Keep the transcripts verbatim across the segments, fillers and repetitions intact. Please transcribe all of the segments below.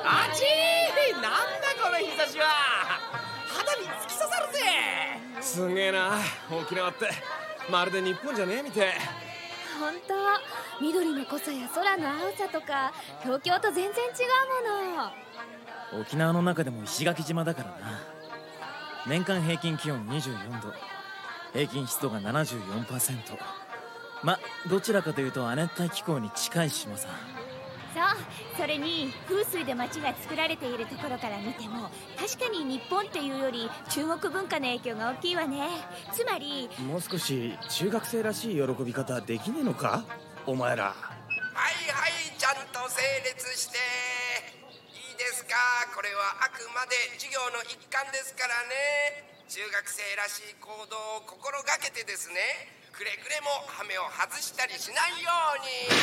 あちー、なんだこの日差しは。肌に突き刺さるぜ。 すげえな、沖縄ってまるで日本じゃねえみてえ。 ほんと、緑の濃さや空の青さとか東京と全然違うもの。 沖縄の中でも石垣島だからな。年間平均気温にじゅうよんど、平均湿度が ななじゅうよんパーセント。 ま、どちらかというと亜熱帯気候に近い島さ。 そう、それに風水で町が作られているところから見ても確かに日本っていうより中国文化の影響が大きいわね。つまりもう少し中学生らしい喜び方できねえのかお前ら。 はいはい、ちゃんと整列していいですか。これはあくまで授業の一環ですからね。中学生らしい行動を心がけてですね、くれぐれもハメを外したりしないよう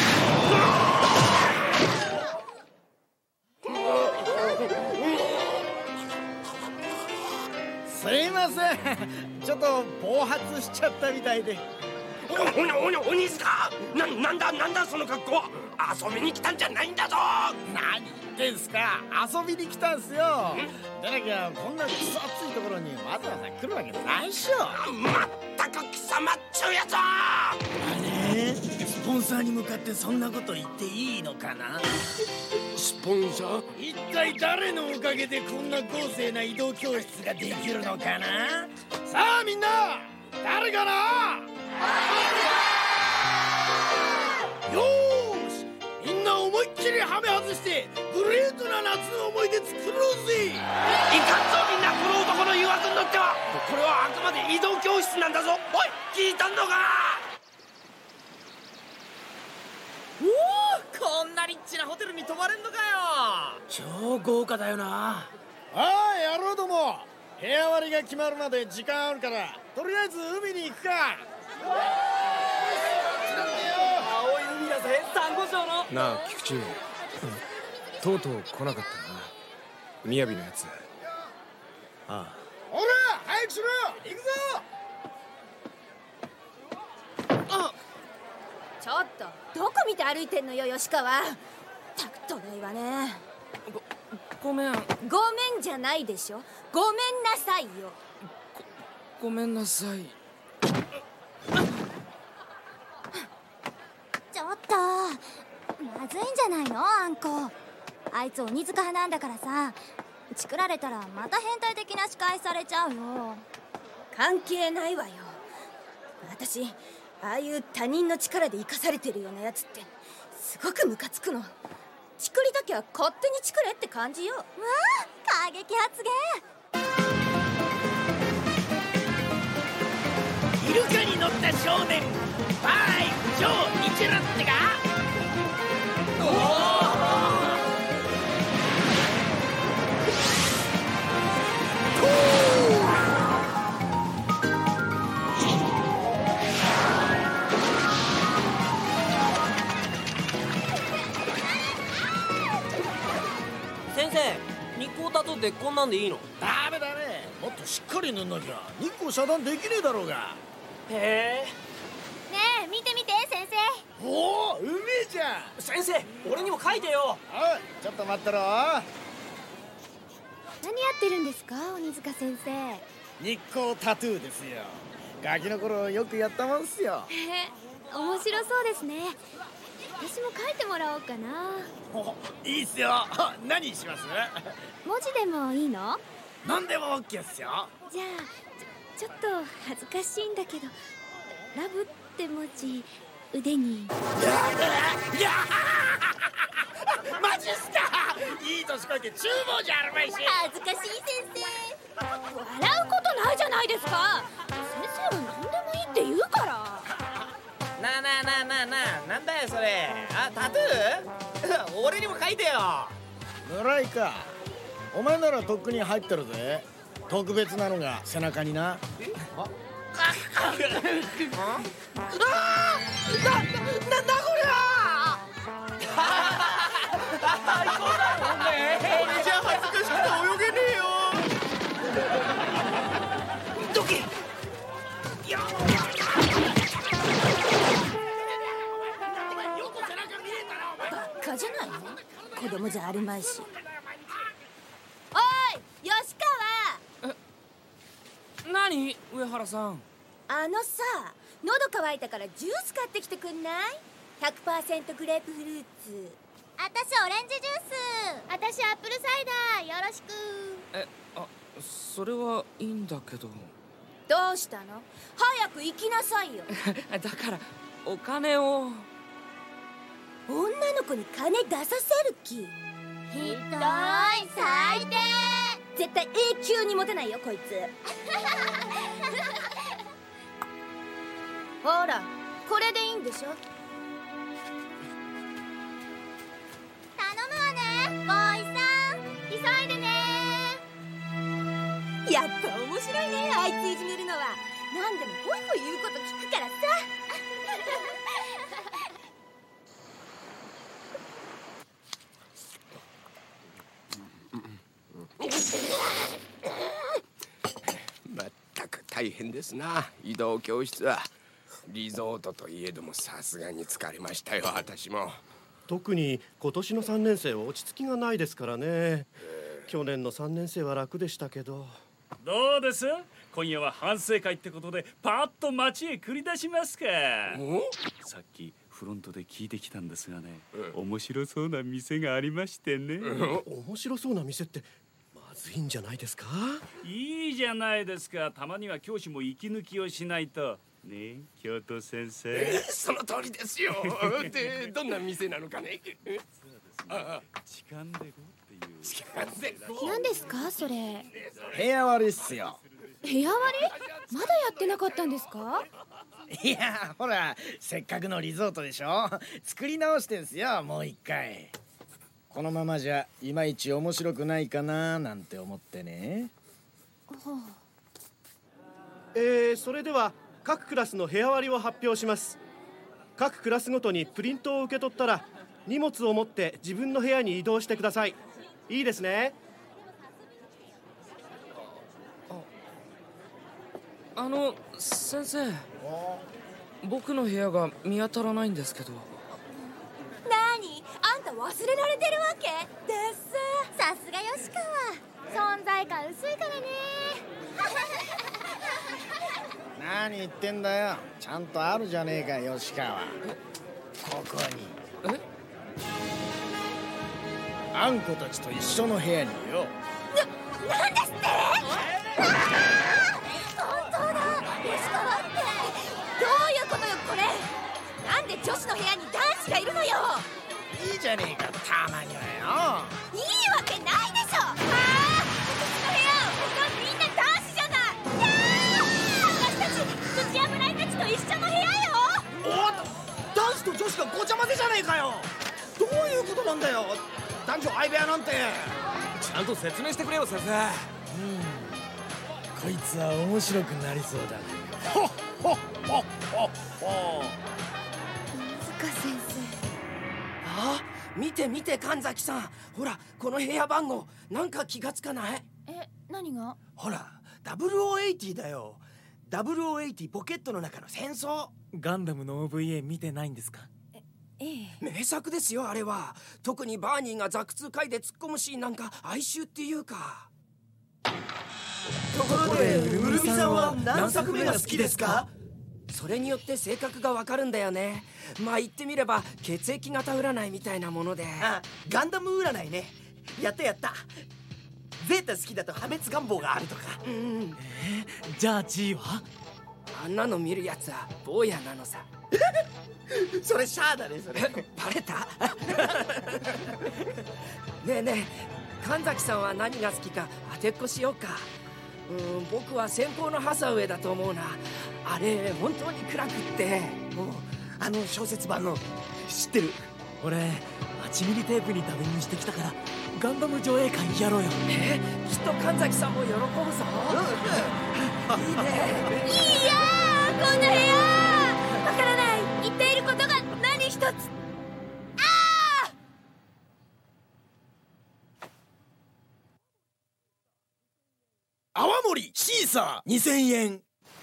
に。すいません、ちょっと暴発しちゃったみたいで。 おおおお鬼塚、な、なんだなんだその格好。遊びに来たんじゃないんだぞ。 何言ってんすか、遊びに来たんすよ。でなきゃこんなくそ暑いところにわざわざ来るわけないっしょ。 まったく貴様っちゅうやつは。 あれ、スポンサーに向かってそんなこと言っていいのかな。 スポンサー？ 一体誰のおかげでこんな豪勢な移動教室ができるのかな。さあみんな、誰かな。よーし、みんな思いっきりハメ外してグレートな夏の思い出作ろうぜ。 いかんぞみんな、この男の誘惑に乗っては。これはあくまで移動教室なんだぞ。おい、聞いたんのか。 おお、こんなリッチなホテルに泊まれんのかよ。 超豪華だよな。ああ、野郎ども、部屋割りが決まるまで時間あるからとりあえず海に行くか。 青い海だぜ、サンゴ礁の。 なあ菊池、とうとう来なかったな、みやびのやつ。 ああ、 ほら早くしろ、行くぞ。 あ、 ちょっとどこ見て歩いてんのよ吉川。たくとないわね。 ごめん。 ごめんじゃないでしょ、ごめんなさいよ。 ごめんなさい。 ちょっとまずいんじゃないのあんこ。あいつ鬼塚派なんだからさ、チクられたらまた変態的な仕返しされちゃうよ。 関係ないわよ。私ああいう他人の力で生かされてるようなやつってすごくムカつくの。チクりだけは勝手にチクれって感じよ。わあ、過激発言。 イルカに乗った少年、バイ超一覧ってか。おお、 先生、日光タトゥーってこんなんでいいの？ ダメだね、もっとしっかり塗んなきゃ日光遮断できねえだろうが。 へえ。 ねえ見て見て先生。 おお、うめえじゃん。 先生、俺にも書いてよ。 おい、ちょっと待ってろ。 何やってるんですか鬼塚先生。 日光タトゥーですよ。ガキの頃よくやったもんっすよ。 へえ、面白そうですね。私も書いてもらおうかな。 お、いいっすよ。何します？ 文字でもいいの？ 何でも OK っすよ。 じゃあちょ、ちょっと恥ずかしいんだけど、ラブって文字腕に。 いやマジっすか。いい年こいて厨房じゃあるまいし。 恥ずかしい先生。 笑うことないじゃないですか。先生は何でもいいって言うから。 なあなあなあなあなあ、なんだよそれ。あ、タトゥー俺にも書いてよ。 村井か、お前ならとっくに入ってるぜ。特別なのが背中にな。あああ、な、なんだこりゃ。 最高だよね。俺じゃ恥ずかしくて泳げねえよ。 どけ。いや、 バカじゃないの、子供じゃあるまいし。 い吉川。 何上原さん。 あのさ、喉乾いたからジュース買ってきてくんない？ ひゃくパーセント グレープフルーツ。 あたしオレンジジュース。あたしアップルサイダーよろしく。 え、あ、それはいいんだけど。 どうしたの？早く行きなさいよ。 だからお金を。 女の子に金出させる気？ ひどい、最低。 絶対永久にモテないよこいつ。ほら、これでいいんでしょ。 頼むわね、ボーイさん。急いでね。 やっぱ面白いね、あいついじめるのは。何でもホイホイ言うこと聞くからさ。 まったく大変ですな、移動教室は。リゾートといえどもさすがに疲れましたよ、私も。 特に今年のさんねん生は落ち着きがないですからね。去年のさんねん生は楽でしたけど。 どうです？今夜は反省会ってことでパッと街へ繰り出しますか。さっきフロントで聞いてきたんですがね、うん、面白そうな店がありましてね、うん、 面白そうな店ってまずいんじゃないですか？ いいじゃないですか。たまには教師も息抜きをしないとねえ、教頭先生。 えー、その通りですよ。で、どんな店なのかね。 そうですね、痴漢でごっていう。 痴漢でご。 何ですかそれ？ 部屋割りっすよ。 部屋割り？まだやってなかったんですか？ いや、ほら、せっかくのリゾートでしょ。作り直してんすよ、もう一回。このままじゃいまいち面白くないかななんて思ってね。 はあ、えー、それでは各クラスの部屋割りを発表します。各クラスごとにプリントを受け取ったら荷物を持って自分の部屋に移動してください。いいですね。 あ、あの先生、僕の部屋が見当たらないんですけど。 なに、あんた忘れられてるわけですさすが吉川、存在感薄いからね。 何言ってんだよ、ちゃんとあるじゃねえか吉川。ここにえあんこたちと一緒の部屋によ。 な、なんですって？本当だ、吉川ってどういうことよこれ。なんで女子の部屋に男子がいるのよ。 いいじゃねえか、たまにはよ。 いいわけないでしょ。ああ、私の部屋、他みんな男子じゃない。私たち土屋村井たちと一緒の部屋よ。 おっと、男子と女子がごちゃ混ぜじゃねえかよ。どういうことなんだよ、男女相部屋なんて。 ちゃんと説明してくれよ先生。 うん、こいつは面白くなりそうだね。ほっほっほっほっほ。 塚先生。 あ、見て見て神崎さん、ほらこの部屋番号なんか気がつかない？ え、何が？ ほらダブルオーエイティーだよ。ダブルオーエイティーポケットの中の戦争。 ガンダムの オーブイエー 見てないんですか？ ええ、 名作ですよあれは。特にバーニーがザクツー回で突っ込むシーンなんか哀愁っていうか。 ところでうるみさんは何作目が好きですか？ それによって性格がわかるんだよね。まあ言ってみれば血液型占いみたいなもので。 あ、ガンダム占いね。やったやった。ゼータ好きだと破滅願望があるとか。 うん、 えー、じゃあ G は？ あんなの見るやつは坊やなのさ。 それシャアだねそれ。 バレた？ねえねえ、神崎さんは何が好きか当てっこしようか。うん、僕は先方のハサウェイだと思うな。あれ本当に暗くって。 もうあの小説版の知ってる。 俺はちミリテープにダビングしてきたからガンダム上映会やろうよ。 え、きっと神崎さんも喜ぶぞ。いいね。 いいやー、この部屋わからない。言っていることが何一つ。ああ、 泡盛シーサーにせんえん。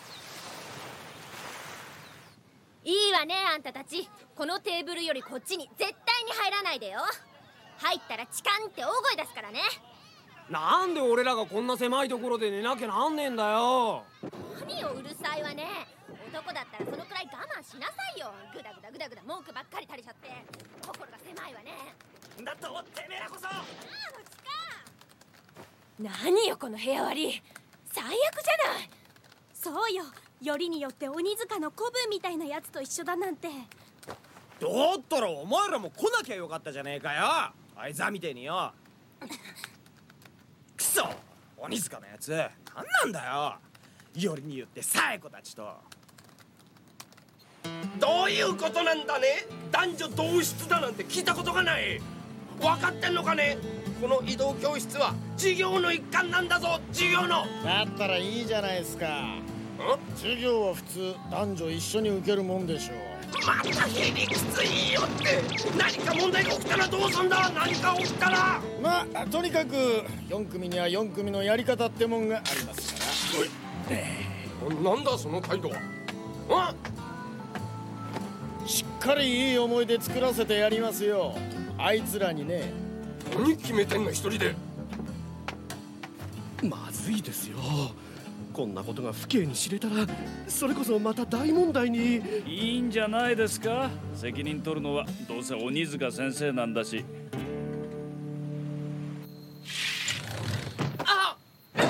いいわね、あんたたち。このテーブルよりこっちに絶対に入らないでよ。入ったらチカンって大声出すからね。 なんで俺らがこんな狭いところで寝なきゃなんねえんだよ。 何ようるさいわね。男だったらそのくらい我慢しなさいよ。グダグダグダグダ文句ばっかり垂れちゃって心が狭いわね。 だとてめえらこそ。ああ、 何よこの部屋割り、最悪じゃない。 そうよ、よりによって鬼塚の子分みたいなやつと一緒だなんて。 だったらお前らも来なきゃよかったじゃねえかよ、あいつはみてえによ。くそ、鬼塚のやつなんなんだよ。よりによって冴子たちと。 どういうことなんだね。男女同室だなんて聞いたことがない。分かってんのかね。この移動教室は授業の一環なんだぞ、授業の。 だったらいいじゃないですか。授業は普通男女一緒に受けるもんでしょう。 またへりくついよって。何か問題が起きたらどうすんだ。何か起きたら。 まあとにかくよん組にはよん組のやり方ってもんがありますから。 なんだその態度は。あ、 しっかりいい思い出作らせてやりますよ、あいつらにね。 何決めてんの一人で。 まずいですよ。こんなことが府警に知れたらそれこそまた大問題に。 いいんじゃないですか。責任取るのはどうせ鬼塚先生なんだし。 あ、今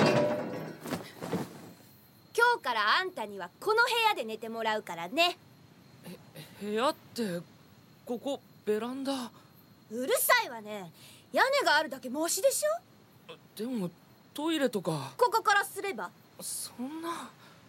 日からあんたにはこの部屋で寝てもらうからね。 部屋ってここベランダ。 うるさいわね。屋根があるだけマシでしょ。 でもトイレとか。 ここからすれば。 そんな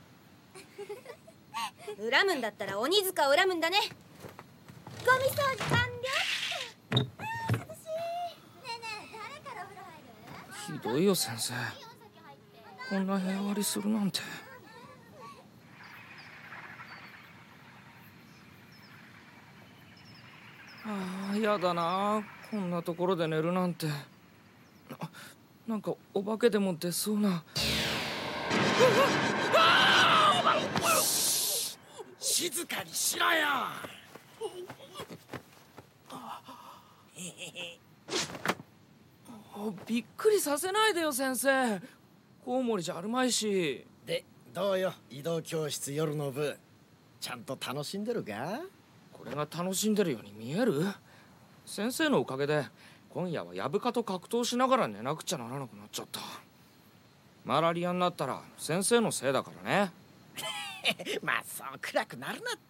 恨むんだったら鬼塚を恨むんだね。ゴミ掃除完了。 あー、涼しい。ねえねえ、誰からお風呂入る？ ひどいよ先生、こんな部屋割りするなんて。ああ、やだな、こんなところで寝るなんて。な、なんかお化けでも出そうな。 静かにしろよ。 びっくりさせないでよ先生、コウモリじゃあるまいし。 でどうよ、移動教室夜の部ちゃんと楽しんでるか。 これが楽しんでるように見える。先生のおかげで今夜はヤブカと格闘しながら寝なくちゃならなくなっちゃった。マラリアになったら先生のせいだからね。 まあそう暗くなるなって。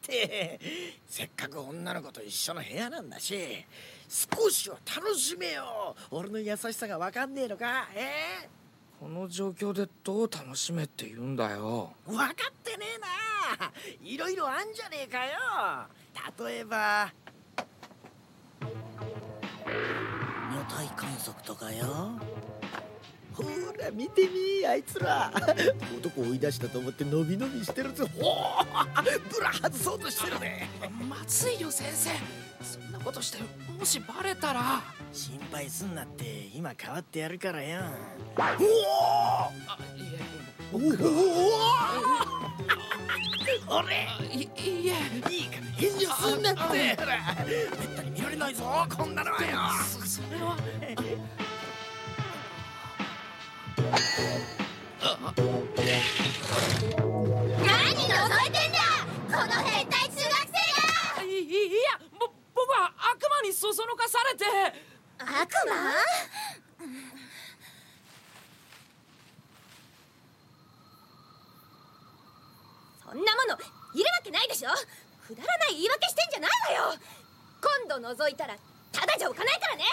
せっかく女の子と一緒の部屋なんだし、少しは楽しめよ。俺の優しさが分かんねえのか。えー、この状況でどう楽しめって言うんだよ。 分かってねえな。いろいろあんじゃねえかよ。例えば女体観測とかよ。ほら見てみ、あいつら男追い出したと思って伸び伸びしてるぞ。ほー、ブラ外そうとしてるね。 まずいよ先生、そんなことしてもしバレたら。 心配すんなって、今変わってやるからよ。 おお、あ、いえ、僕が俺いいえ、 いいから返事すんなって。ほらめったに見られないぞこんなのはよ。 そ、それは何覗いてんだこの変態中学生が。 い、い、いや、ぼ、僕は悪魔にそそのかされて。 悪魔？ そんなものいるわけないでしょ。くだらない言い訳してんじゃないわよ。今度覗いたらただじゃおかないからね。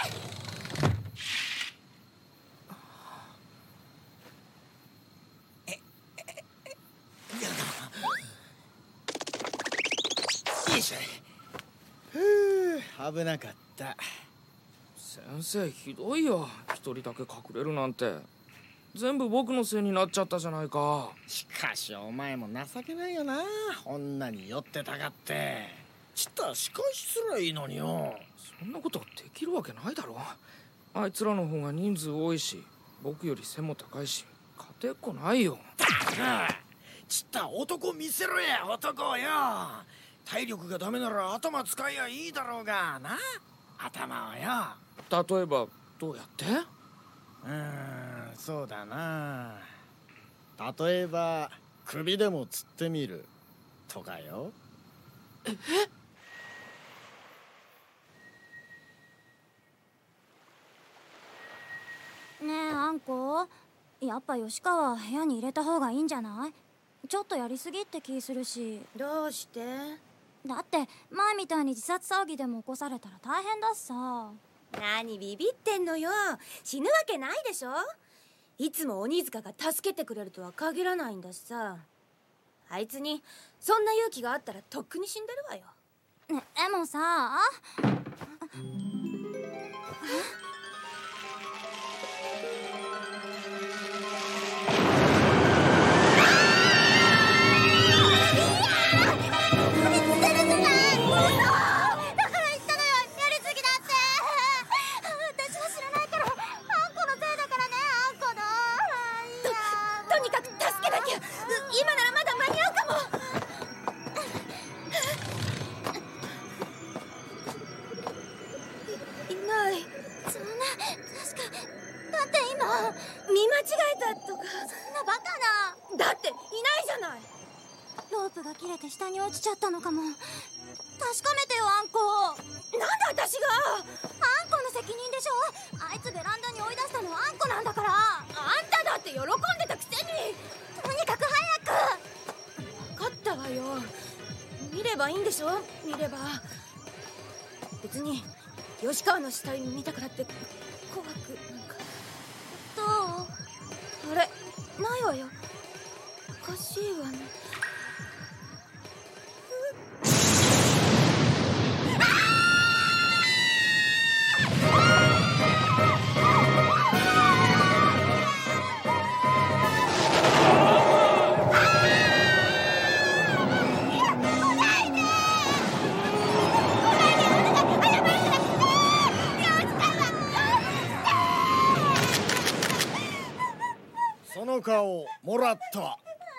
よいしょ。ふう、危なかった。 先生ひどいよ、一人だけ隠れるなんて。全部僕のせいになっちゃったじゃないか。 しかしお前も情けないよな、女に酔ってたかって。ちったら仕返しすらいいのによ。 そんなことできるわけないだろ。あいつらの方が人数多いし、僕より背も高いし、勝てっこないよ。 ちった男見せろや、男よ。体力がダメなら頭使いやいいだろうがな、頭をよ。 例えばどうやって？ うーんそうだな。例えば首でもつってみるとかよ。 え？ねえあんこ、やっぱ吉川部屋に入れた方がいいんじゃない？ちょっとやりすぎって気するし。 どうして？ だって前みたいに自殺騒ぎでも起こされたら大変だしさ。 何ビビってんのよ。死ぬわけないでしょ。いつも鬼塚が助けてくれるとは限らないんだしさ。あいつにそんな勇気があったらとっくに死んでるわよ。 ね、でもさ切れて下に落ちちゃったのかも。確かめてよあんこ。 なんで私が？ あんこの責任でしょ。あいつベランダに追い出したのはあんこなんだから。 あんただって喜んでたくせに。 とにかく早く。分かったわよ。見ればいいんでしょ。見れば。別に吉川の死体見たからって怖くなんか。 どう？ あれないわよ。おかしいわね。 その顔もらった。 見ろよ。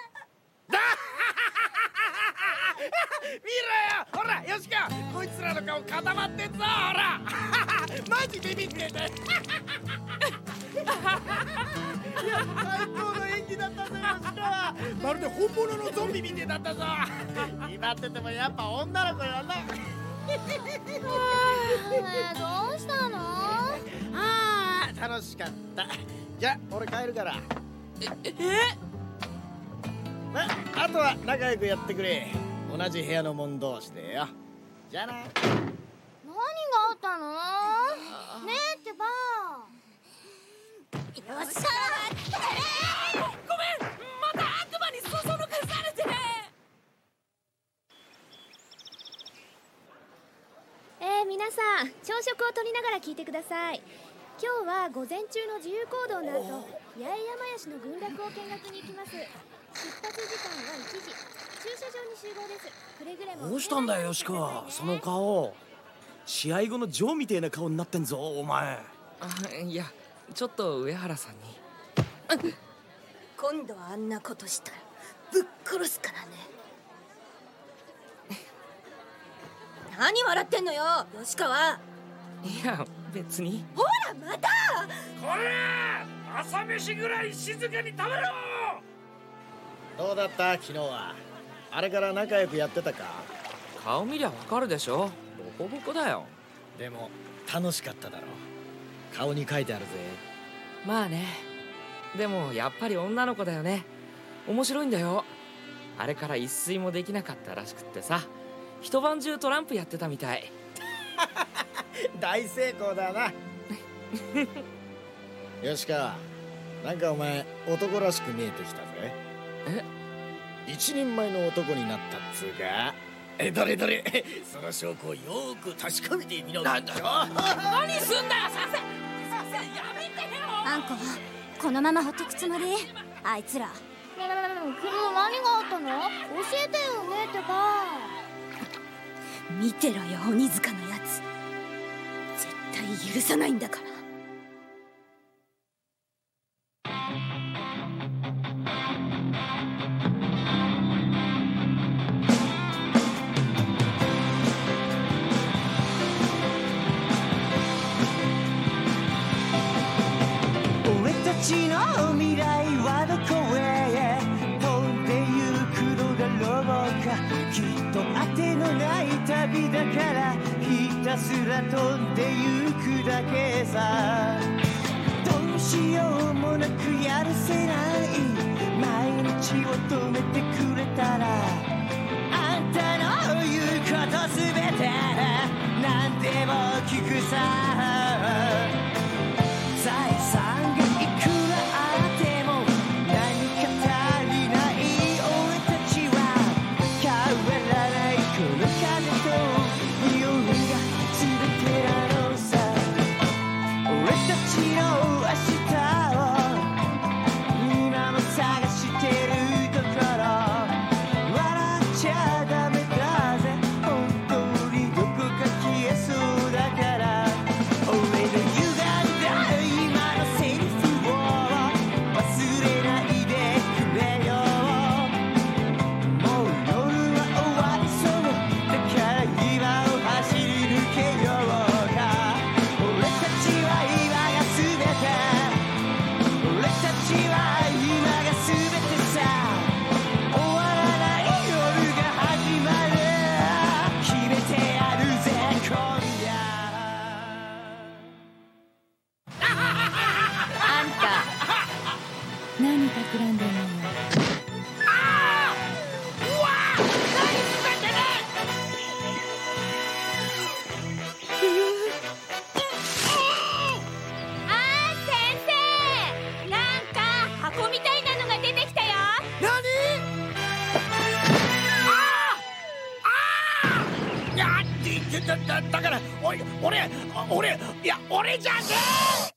ほら吉川、こいつらの顔固まってんぞ。ほらマジビビってていや最高の演技だったぜ吉川。まるで本物のゾンビみてえだったぞ。威張っててもやっぱ女の子よな。 どうしたの？ ああ楽しかった。じゃあ俺帰るから。ええまあとは仲良くやってくれ。同じ部屋の者同士でよ。じゃあな。 何があったの？ねえってば。よっしゃー。 ごめん、また悪魔にそそのかされて。 えー、皆さん朝食をとりながら聞いてください。今日は午前中の自由行動の後、八重山ヤシの群落を見学に行きます。出発時間はいちじ、駐車場に集合です。くれぐれもどうしたんだよ吉川、その顔。試合後のジョーみてえな顔になってんぞお前。 あ、いやちょっと上原さんに。 今度はあんなことしたらぶっ殺すからね。何笑ってんのよ吉川。 いや別に。 ほらまた。 こら朝飯ぐらい静かに食べろ。 どうだった昨日は。あれから仲良くやってたか？ 顔見りゃわかるでしょ。ボコボコだよ。 でも楽しかっただろ。顔に書いてあるぜ。 まあね。でもやっぱり女の子だよね。面白いんだよ。あれから一睡もできなかったらしくってさ、一晩中トランプやってたみたい。 大成功だな。吉川、なんかお前男らしく見えてきたぜ。 え？ 一人前の男になったっつうか。え、どれどれその証拠をよーく確かめてみろ。なんだろ。 何すんだよ先生。先生やめてよ。 あんこ、このままほっとくつもり？あいつら。昨日何があったの？教えてよねってば。 見てろよ鬼塚のやつ。絶対許さないんだから。 俺たちの未来はどこへ飛んでゆくのだろうか。きっと当てのない旅だからひたすら飛んでゆくだけさ。どうしようもなくやるせない毎日を止めてくれたらあんたの言うことすべて何でも聞くさ。財産がいくらあっても何か足りない俺たちは変わらないこの風と匂いが全てなのさ。俺たちの明日を今も探してるところ笑っちゃダメだぜ本当にどこか消えそうだから俺の歪んだ今のセリフを忘れないでくれよ。もう夜は終わりそうだから今を走り抜けようか。俺たちは今が全て俺たちは今が全てさ。終わらない夜が始まる決めてやるぜ今夜。 あんた何企んでんのよ。 あー先生、なんか箱みたいなのが出てきたよ。 何？ああ！いやだだだだからおい俺俺いや俺じゃねえ！